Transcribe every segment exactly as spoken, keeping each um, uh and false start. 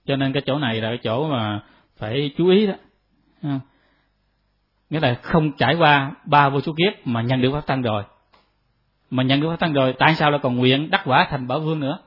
Cho nên cái chỗ này là cái chỗ mà phải chú ý đó. Nghĩa là không trải qua ba vô số kiếp mà nhận được pháp thân rồi. Mà nhận được pháp thân rồi, tại sao lại còn nguyện đắc quả thành Bảo Vương nữa?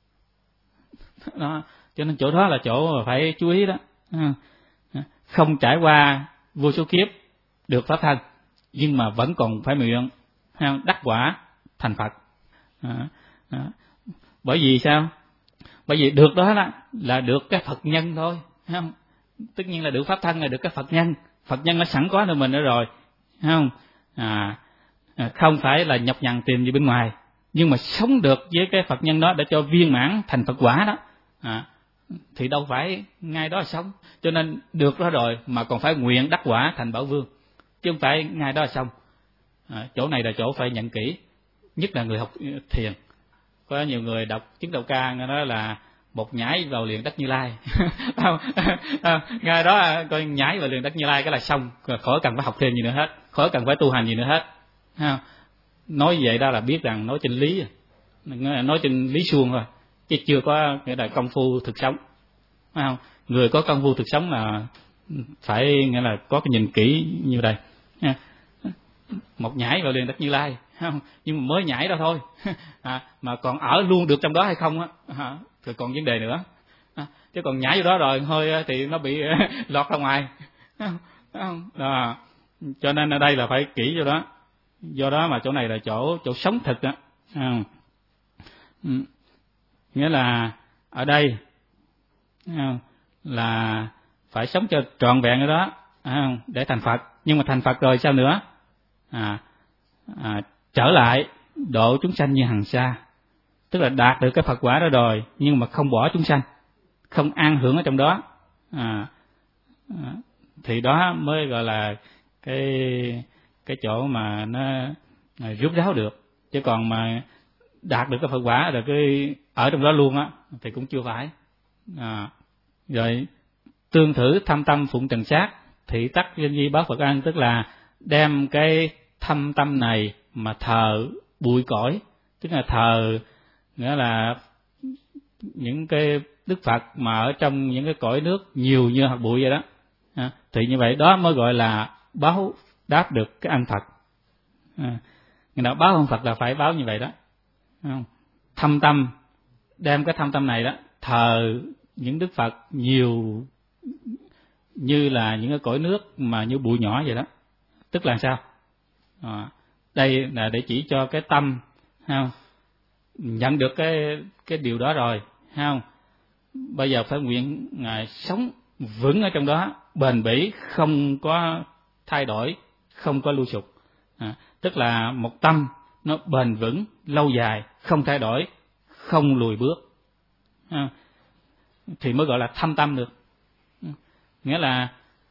Đó. Cho nên chỗ đó là chỗ mà phải chú ý đó. Không trải qua vô số kiếp được pháp thân, nhưng mà vẫn còn phải nguyện đắc quả thành Phật. Đó. Đó. Bởi vì sao? Bởi vì được đó là, là được cái Phật nhân thôi, không? Tất nhiên là được pháp thân là được cái Phật nhân. Phật nhân nó sẵn có nơi mình nữa rồi, không? À, không phải là nhọc nhằn tìm gì bên ngoài, nhưng mà sống được với cái Phật nhân đó để cho viên mãn thành Phật quả đó, à, thì đâu phải ngay đó là sống. Cho nên được đó rồi mà còn phải nguyện đắc quả thành Bảo Vương, chứ không phải ngay đó là xong. À, chỗ này là chỗ phải nhận kỹ, nhất là người học thiền. Có nhiều người đọc chứng đầu ca nghe nói là một nhảy vào liền đất Như Lai. Ngay đó coi nhảy vào liền đất Như Lai cái là xong, khỏi cần phải học thêm gì nữa hết, khỏi cần phải tu hành gì nữa hết. Nói vậy đó là biết rằng nói trên lý, nói trên lý suông thôi, chứ chưa có nghĩa là công phu thực sống. Không? Người có công phu thực sống là phải nghĩa là có cái nhìn kỹ như đây. Một nhảy vào liền đất Như Lai, không? Nhưng mà mới nhảy đó thôi, à, mà còn ở luôn được trong đó hay không á, à, thì còn vấn đề nữa. À, chứ còn nhảy vô đó rồi thôi thì nó bị lọt ra ngoài. À, cho nên ở đây là phải kỹ vô đó. Do đó mà chỗ này là chỗ chỗ sống thực đó. À, nghĩa là ở đây à, là phải sống cho trọn vẹn ở đó, à, để thành Phật. Nhưng mà thành Phật rồi sao nữa? À, à, trở lại độ chúng sanh như hằng sa, tức là đạt được cái Phật quả đó rồi, nhưng mà không bỏ chúng sanh, không an hưởng ở trong đó, à, à, thì đó mới gọi là cái cái chỗ mà nó à, rút ráo được. Chứ còn mà đạt được cái Phật quả rồi cái ở trong đó luôn á thì cũng chưa phải. À, rồi tương thử thâm tâm phụng trần sát, thị tắc danh di báo Phật ăn, tức là đem cái thâm tâm này mà thờ bụi cõi, tức là thờ nghĩa là những cái Đức Phật mà ở trong những cái cõi nước nhiều như hạt bụi vậy đó, à, thì như vậy đó mới gọi là báo đáp được cái anh Phật. À, người nào báo ông Phật là phải báo như vậy đó, không? Thâm tâm, đem cái thâm tâm này đó thờ những Đức Phật nhiều như là những cái cõi nước mà như bụi nhỏ vậy đó. Tức là sao? À, đây là để chỉ cho cái tâm, không? Nhận được cái cái điều đó rồi, không? Bây giờ phải nguyện ngài sống vững ở trong đó, bền bỉ, không có thay đổi, không có lưu sụp. À, tức là một tâm nó bền vững, lâu dài, không thay đổi, không lùi bước, à, thì mới gọi là thâm tâm được. Nghĩa là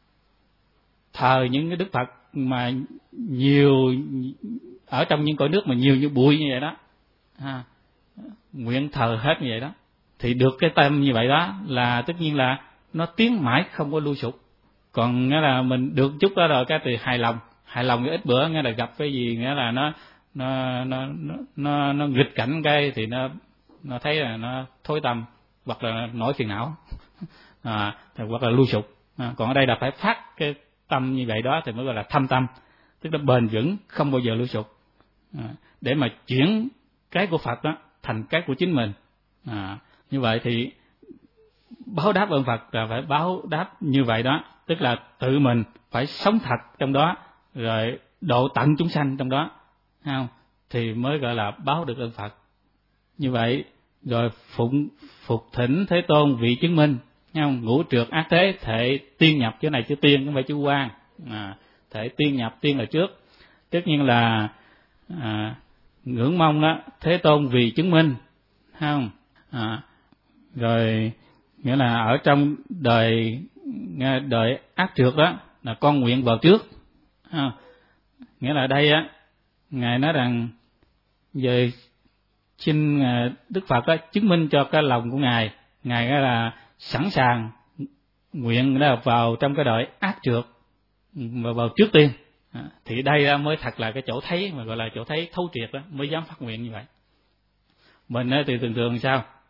thờ những cái Đức Phật mà nhiều ở trong những cõi nước mà nhiều như bụi như vậy đó, à, nguyện thờ hết như vậy đó, thì được cái tâm như vậy đó là tất nhiên là nó tiến mãi không có lui sụp. Còn nghĩa là mình được chút đó rồi cái từ hài lòng, hài lòng cái ít bữa nghĩa là gặp cái gì nghĩa là nó nó nó nó nó, nó nghịch cảnh cái thì nó nó thấy là nó thối tâm hoặc là nổi phiền não, à, hoặc là lui sụp. À, còn ở đây là phải phát cái tâm như vậy đó thì mới gọi là thâm tâm, tức là bền vững, không bao giờ lui sụp, à, để mà chuyển cái của Phật đó thành cái của chính mình. À, như vậy thì báo đáp ơn Phật là phải báo đáp như vậy đó, tức là tự mình phải sống thật trong đó, rồi độ tận chúng sanh trong đó, không? Thì mới gọi là báo được ơn Phật. Như vậy rồi phụng phục thỉnh Thế Tôn vị chứng minh, không? Ngũ trượt ác thế thể tiên nhập, chỗ này chữ tiên không phải chữ quan, à, thể tiên nhập, tiên là trước, tất nhiên là à, ngưỡng mong đó Thế Tôn vì chứng minh, không? À, rồi nghĩa là ở trong đời đời ác trượt đó là con nguyện vào trước, à, nghĩa là đây á ngài nói rằng về xin Đức Phật đó chứng minh cho cái lòng của ngài, ngài nói là sẵn sàng nguyện đó vào trong cái đời ác trượt và vào trước tiên, à, thì đây mới thật là cái chỗ thấy mà gọi là chỗ thấy thấu triệt đó, mới dám phát nguyện như vậy. Mình thì thường thường sao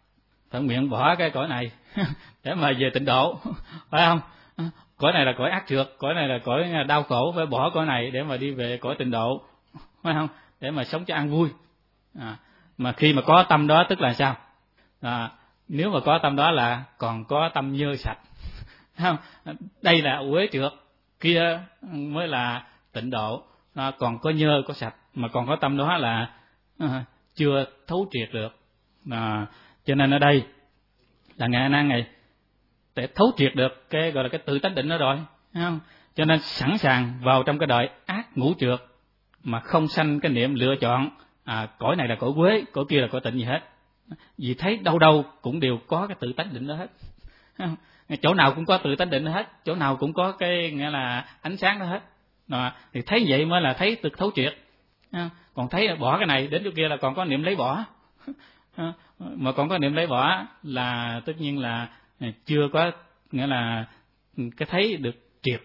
phát nguyện bỏ cái cõi này để mà về tịnh độ, phải không? Cõi này là cõi ác trượt, cõi này là cõi đau khổ, phải bỏ cõi này để mà đi về cõi tịnh độ, phải không? Để mà sống cho an vui. À, mà khi mà có tâm đó tức là sao? À, nếu mà có tâm đó là còn có tâm nhơ sạch, không? Đây là uế trượt, kia mới là tịnh độ. À, còn có nhơ có sạch mà còn có tâm đó là à, chưa thấu triệt được. À, cho nên ở đây là Ngài A Nan này để thấu triệt được cái gọi là cái tự tánh định đó rồi, thấy không? Cho nên sẵn sàng vào trong cái đời ác ngũ trượt mà không sanh cái niệm lựa chọn à, cõi này là cõi quế, cõi kia là cõi tịnh gì hết. Vì thấy đâu đâu cũng đều có cái tự tánh định đó hết, thấy không? Chỗ nào cũng có tự tánh định đó hết, chỗ nào cũng có cái nghĩa là ánh sáng đó hết. À, thì thấy vậy mới là thấy được thấu triệt. À, còn thấy bỏ cái này đến chỗ kia là còn có niệm lấy bỏ. À, mà còn có niệm lấy bỏ là tất nhiên là chưa có nghĩa là cái thấy được triệt.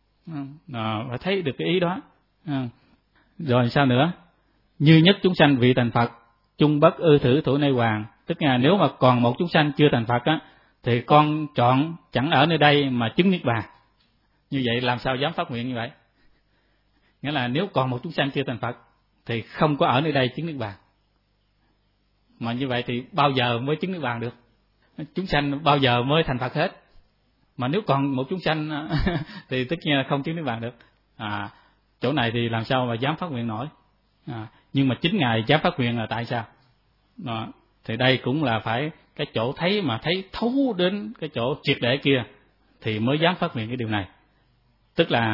À, và thấy được cái ý đó. À, rồi sao nữa? Như nhất chúng sanh vị thành Phật, chung bất ư thử thủ nơi hoàng. Tức là nếu mà còn một chúng sanh chưa thành Phật á, thì con chọn chẳng ở nơi đây mà chứng niết bàn. Như vậy làm sao dám phát nguyện như vậy? Nghĩa là nếu còn một chúng sanh chưa thành Phật thì không có ở nơi đây chứng niết bàn. Mà như vậy thì bao giờ mới chứng niết bàn được? Chúng sanh bao giờ mới thành Phật hết? Mà nếu còn một chúng sanh thì tất nhiên là không chứng niết bàn được. À, chỗ này thì làm sao mà dám phát nguyện nổi? À, nhưng mà chính Ngài dám phát nguyện là tại sao? À, thì đây cũng là phải cái chỗ thấy mà thấy thấu đến cái chỗ triệt để kia thì mới dám phát nguyện cái điều này. Tức là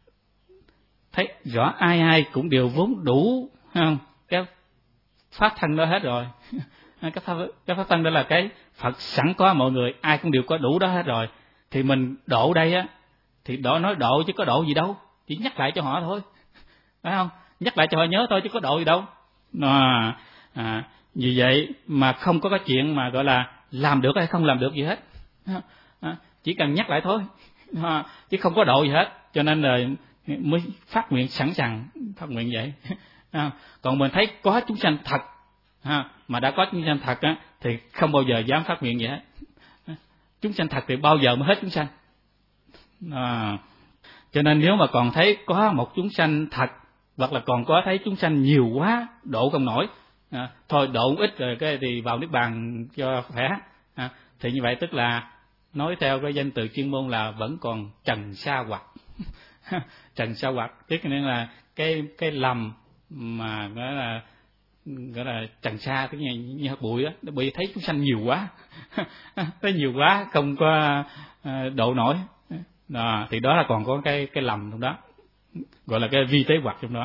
thấy rõ ai ai cũng đều vốn đủ, không? Cái pháp thân đó hết rồi. Cái pháp, cái pháp thân đó là cái Phật sẵn có mọi người, ai cũng đều có đủ đó hết rồi. Thì mình độ đây á, thì độ nói độ chứ có độ gì đâu, chỉ nhắc lại cho họ thôi, phải không? Nhắc lại cho họ nhớ thôi chứ có độ gì đâu. À, à, vì vậy mà không có cái chuyện mà gọi là làm được hay không làm được gì hết. À, chỉ cần nhắc lại thôi, à, chứ không có độ gì hết. Cho nên là mới phát nguyện sẵn sàng phát nguyện vậy. À, còn mình thấy có chúng sanh thật, à, mà đã có chúng sanh thật á, thì không bao giờ dám phát nguyện vậy hết. Chúng sanh thật thì bao giờ mới hết chúng sanh. À, cho nên nếu mà còn thấy có một chúng sanh thật, hoặc là còn có thấy chúng sanh nhiều quá độ không nổi, à, thôi độ ít rồi cái thì vào niết bàn cho khỏe, à, thì như vậy tức là nói theo cái danh từ chuyên môn là vẫn còn trần sa hoặc. Trần sa hoặc tức là cái cái lầm mà gọi là gọi là trần sa, tức như, như hạt bụi á, nó bị thấy chúng sanh nhiều quá, thấy nhiều quá không có độ nổi, à, thì đó là còn có cái cái lầm trong đó, gọi là cái vi tế hoặc trong đó.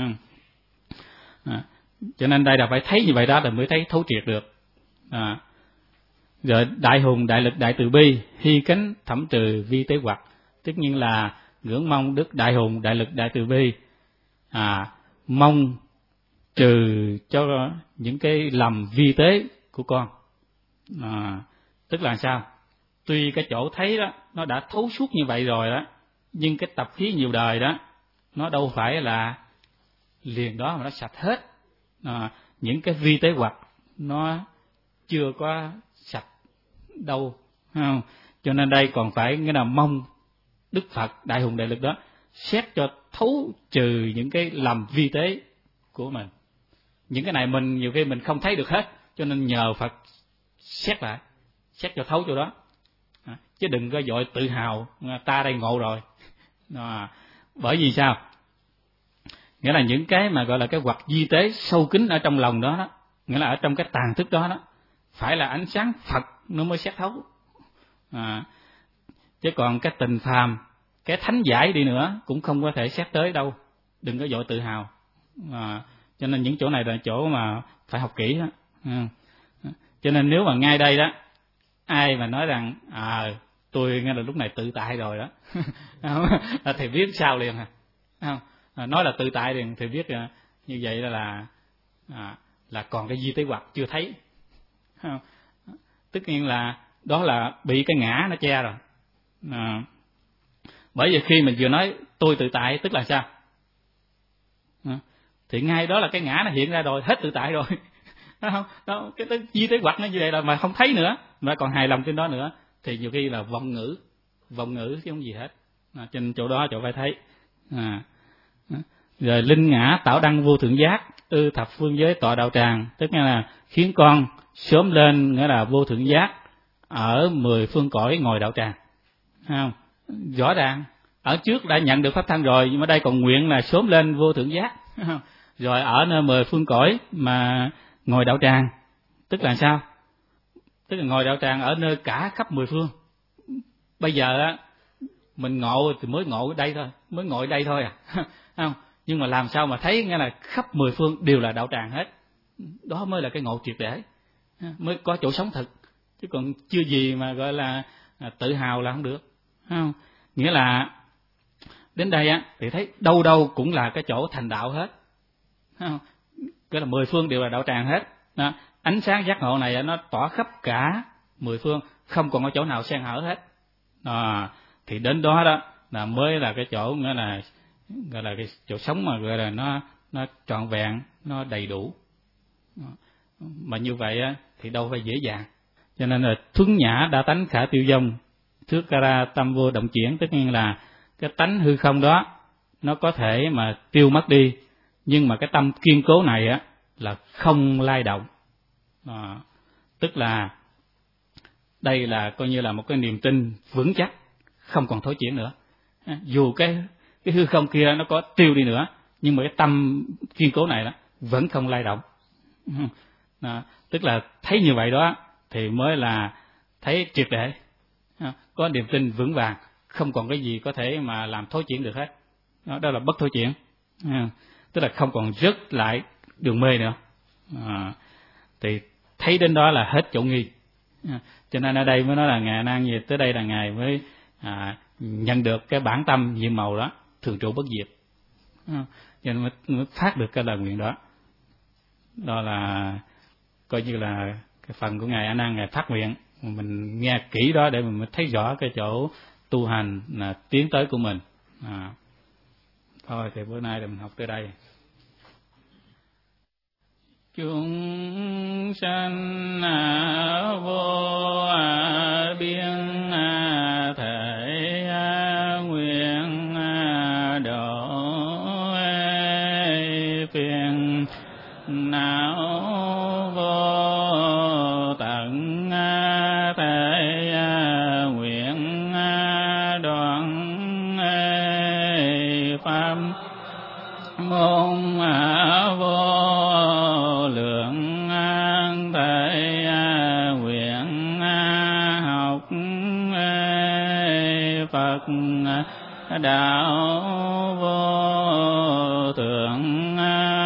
À, cho nên đây là phải thấy như vậy đó là mới thấy thấu triệt được. À, rồi đại hùng đại lực đại từ bi hy cánh thẩm trừ vi tế hoặc, tất nhiên là ngưỡng mong đức đại hùng đại lực đại từ bi, à, mong trừ cho những cái lầm vi tế của con. À, tức là sao? Tuy cái chỗ thấy đó nó đã thấu suốt như vậy rồi đó, nhưng cái tập khí nhiều đời đó nó đâu phải là liền đó mà nó sạch hết. À, những cái vi tế hoặc nó chưa có sạch đâu, không? Cho nên đây còn phải nghĩa là mong Đức Phật đại hùng đại lực đó xét cho thấu trừ những cái lầm vi tế của mình. Những cái này mình nhiều khi mình không thấy được hết, cho nên nhờ Phật xét lại, xét cho thấu chỗ đó. À, chứ đừng có vội tự hào ta đây ngộ rồi. À, bởi vì sao? Nghĩa là những cái mà gọi là cái hoặc vi tế sâu kín ở trong lòng đó, đó, nghĩa là ở trong cái tàn thức đó, đó phải là ánh sáng Phật nó mới xét thấu. À, chứ còn cái tình phàm, cái thánh giải đi nữa cũng không có thể xét tới đâu. Đừng có vội tự hào. À, cho nên những chỗ này là chỗ mà phải học kỹ đó. À, cho nên nếu mà ngay đây đó ai mà nói rằng à tôi nghe là lúc này tự tại rồi đó thì biết sao liền, không? À, nói là tự tại liền thì biết là như vậy là là, à, là còn cái di tế hoặc chưa thấy, không? Tất nhiên là đó là bị cái ngã nó che rồi. À, bởi vì khi mình vừa nói tôi tự tại tức là sao? À, thì ngay đó là cái ngã nó hiện ra rồi, hết tự tại rồi. không đó, cái tới duy tới hoặc nó như vậy là mà không thấy nữa, mà còn hài lòng trên đó nữa, thì nhiều khi là vọng ngữ, vọng ngữ chứ không gì hết. À, trên chỗ đó chỗ phải thấy. À, rồi linh ngã tạo đăng vô thượng giác, ư thập phương giới tọa đạo tràng, tức là khiến con sớm lên, nghĩa là vô thượng giác ở mười phương cõi ngồi đạo tràng. Không? Rõ ràng ở trước đã nhận được pháp thân rồi, nhưng mà đây còn nguyện là sớm lên vô thượng giác. Không? Rồi ở nơi mười phương cõi mà ngồi đạo tràng, tức là sao? Tức là ngồi đạo tràng ở nơi cả khắp mười phương. Bây giờ á mình ngộ thì mới ngộ ở đây thôi, mới ngồi đây thôi à. Không? Nhưng mà làm sao mà thấy nghĩa là khắp mười phương đều là đạo tràng hết. Đó mới là cái ngộ triệt để, mới có chỗ sống thực. Chứ còn chưa gì mà gọi là tự hào là không được. Không? Nghĩa là đến đây á thì thấy đâu đâu cũng là cái chỗ thành đạo hết. Không? Cái là mười phương đều là đạo tràng hết. Đó. Ánh sáng giác ngộ này nó tỏa khắp cả mười phương, không còn có chỗ nào xen hở hết. Đó. Thì đến đó đó là mới là cái chỗ nghĩa là gọi là cái chỗ sống mà gọi là nó nó trọn vẹn, nó đầy đủ. Mà như vậy á thì đâu phải dễ dàng. Cho nên là thuấn nhã đa tánh khả tiêu vong, thước ca ra tâm vô động chuyển, tất nhiên là cái tánh hư không đó nó có thể mà tiêu mất đi, nhưng mà cái tâm kiên cố này á là không lay động. À, tức là đây là coi như là một cái niềm tin vững chắc, không còn thối chuyển nữa. À, dù cái cái hư không kia nó có tiêu đi nữa, nhưng mà cái tâm kiên cố này đó vẫn không lay động. À, tức là thấy như vậy đó thì mới là thấy triệt để, à, có niềm tin vững vàng, không còn cái gì có thể mà làm thối chuyển được hết. Đó, đó là bất thối chuyển, à, tức là không còn rớt lại đường mê nữa. À, thì thấy đến đó là hết chỗ nghi. À, cho nên ở đây mới nói là ngài A Nan gì tới đây là ngài mới à, nhận được cái bản tâm nhiệm màu đó, thường trụ bất diệt, à, cho nên mới, mới phát được cái lời nguyện đó. Đó là coi như là cái phần của ngài A Nan ngài phát nguyện, mình nghe kỹ đó để mình mới thấy rõ cái chỗ tu hành là tiến tới của mình. À, thôi thì bữa nay thì mình học tới đây. Chúng sanh vô biên thể nguyện độ phiền não vô tận, thể nguyện đoạn pháp môn vô lượng, thể nguyện học Phật đạo vô thượng